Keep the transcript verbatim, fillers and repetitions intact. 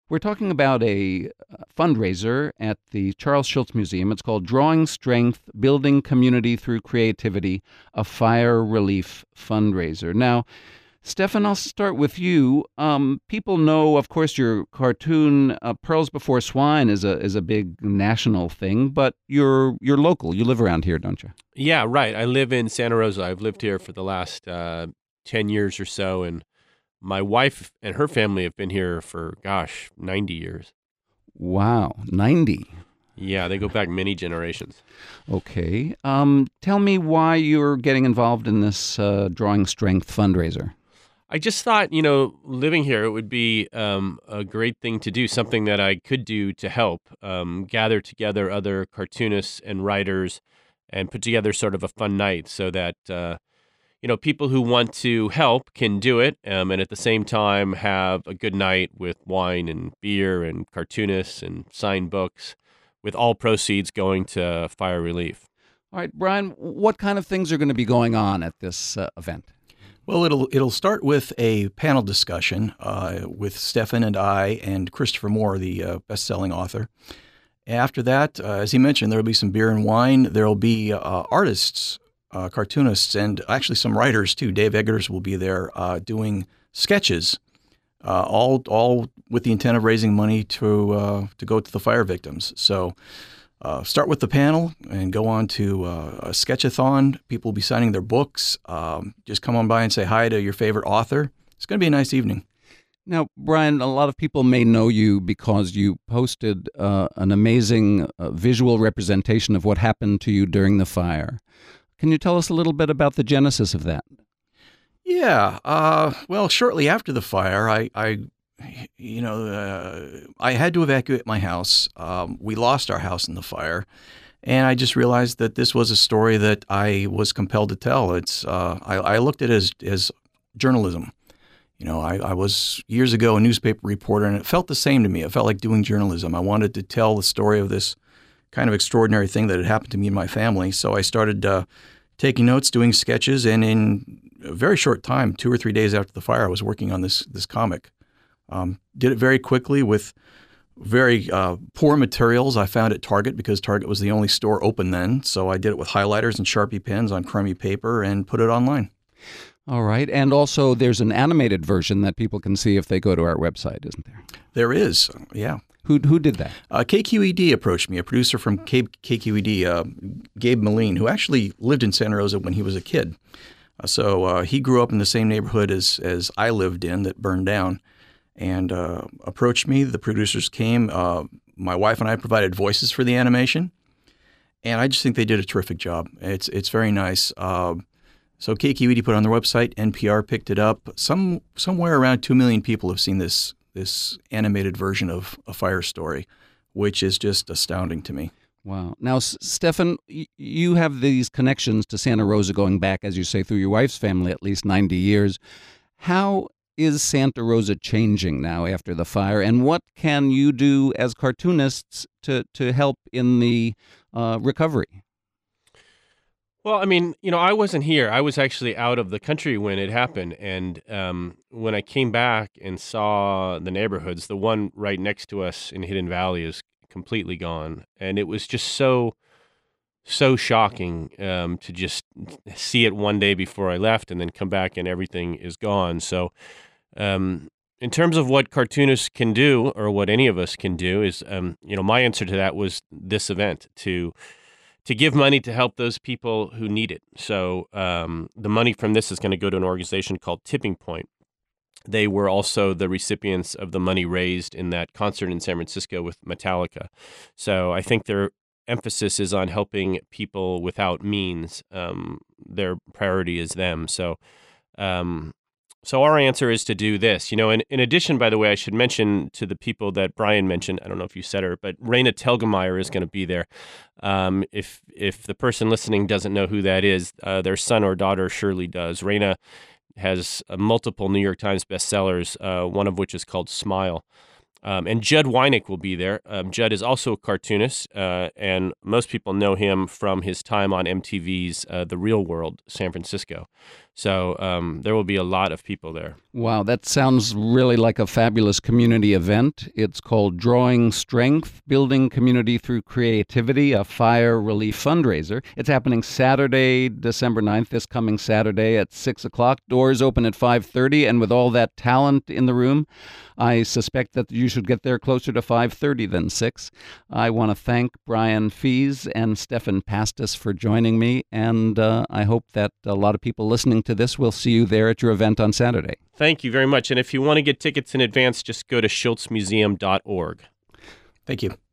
We're talking about a uh, fundraiser at the Charles Schultz Museum. It's called Drawing Strength, Building Community Through Creativity, a Fire Relief Fundraiser. Now, Stefan, I'll start with you. Um, people know, of course, your cartoon uh, Pearls Before Swine is a is a big national thing, but you're you're local. You live around here, don't you? Yeah, right. I live in Santa Rosa. I've lived here for the last uh, ten years or so, and my wife and her family have been here for, gosh, ninety years. Wow, ninety. Yeah, they go back many generations. Okay. Um, tell me why you're getting involved in this uh, Drawing Strength fundraiser. I just thought, you know, living here, it would be um, a great thing to do, something that I could do to help um, gather together other cartoonists and writers and put together sort of a fun night so that, uh, you know, people who want to help can do it um, and at the same time have a good night with wine and beer and cartoonists and signed books, with all proceeds going to fire relief. All right, Brian, what kind of things are going to be going on at this uh, event? Well, it'll it'll start with a panel discussion uh, with Stefan and I and Christopher Moore, the uh, best-selling author. After that, uh, as he mentioned, there will be some beer and wine. There will be uh, artists, uh, cartoonists, and actually some writers too. Dave Eggers will be there uh, doing sketches, uh, all all with the intent of raising money to uh, to go to the fire victims. So. Uh, start with the panel and go on to uh, a sketchathon. People will be signing their books. Um, just come on by and say hi to your favorite author. It's going to be a nice evening. Now, Brian, a lot of people may know you because you posted uh, an amazing uh, visual representation of what happened to you during the fire. Can you tell us a little bit about the genesis of that? Yeah. Uh, well, shortly after the fire, I, I you know, uh, I had to evacuate my house. Um, we lost our house in the fire. And I just realized that this was a story that I was compelled to tell. It's uh, I, I looked at it as, as journalism. You know, I, I was years ago a newspaper reporter, and it felt the same to me. It felt like doing journalism. I wanted to tell the story of this kind of extraordinary thing that had happened to me and my family. So I started uh, taking notes, doing sketches, and in a very short time, two or three days after the fire, I was working on this this comic. Um, did it very quickly with very uh, poor materials I found at Target because Target was the only store open then. So I did it with highlighters and Sharpie pens on crummy paper and put it online. All right. And also there's an animated version that people can see if they go to our website, isn't there? There is, yeah. Who who did that? Uh, K Q E D approached me, a producer from K- KQED, uh, Gabe Moline, who actually lived in Santa Rosa when he was a kid. Uh, so uh, he grew up in the same neighborhood as, as I lived in that burned down. And uh, approached me. The producers came. Uh, my wife and I provided voices for the animation, and I just think they did a terrific job. It's it's very nice. Uh, so K Q E D put it on their website. N P R picked it up. Some somewhere around two million people have seen this this animated version of A Fire Story, which is just astounding to me. Wow. Now, S- Stefan, y- you have these connections to Santa Rosa going back, as you say, through your wife's family, at least ninety years. How is Santa Rosa changing now after the fire, and what can you do as cartoonists to, to help in the uh, recovery? Well, I mean, you know, I wasn't here. I was actually out of the country when it happened. And um, when I came back and saw the neighborhoods, the one right next to us in Hidden Valley is completely gone. And it was just so, so shocking um, to just see it one day before I left and then come back and everything is gone. So um, in terms of what cartoonists can do, or what any of us can do, is, um, you know, my answer to that was this event, to to give money to help those people who need it. So um, the money from this is going to go to an organization called Tipping Point. They were also the recipients of the money raised in that concert in San Francisco with Metallica. So I think their emphasis is on helping people without means. Um, their priority is them. So um, so our answer is to do this. You know, in, in addition, by the way, I should mention to the people that Brian mentioned, I don't know if you said her, but Raina Telgemeier is going to be there. Um, if if the person listening doesn't know who that is, uh, their son or daughter surely does. Raina has uh, multiple New York Times bestsellers, uh, one of which is called Smile. Um, and Judd Winick will be there. Um, Judd is also a cartoonist, uh, and most people know him from his time on M T V's uh, The Real World, San Francisco. So um, there will be a lot of people there. Wow, that sounds really like a fabulous community event. It's called Drawing Strength, Building Community Through Creativity, a fire relief fundraiser. It's happening Saturday, December ninth, this coming Saturday at six o'clock. Doors open at five thirty, and with all that talent in the room, I suspect that you should get there closer to five thirty than six. I want to thank Brian Fees and Stefan Pastis for joining me, and uh, I hope that a lot of people listening to this will see you there at your event on Saturday. Thank you very much. And if you want to get tickets in advance, just go to schultz museum dot org. Thank you.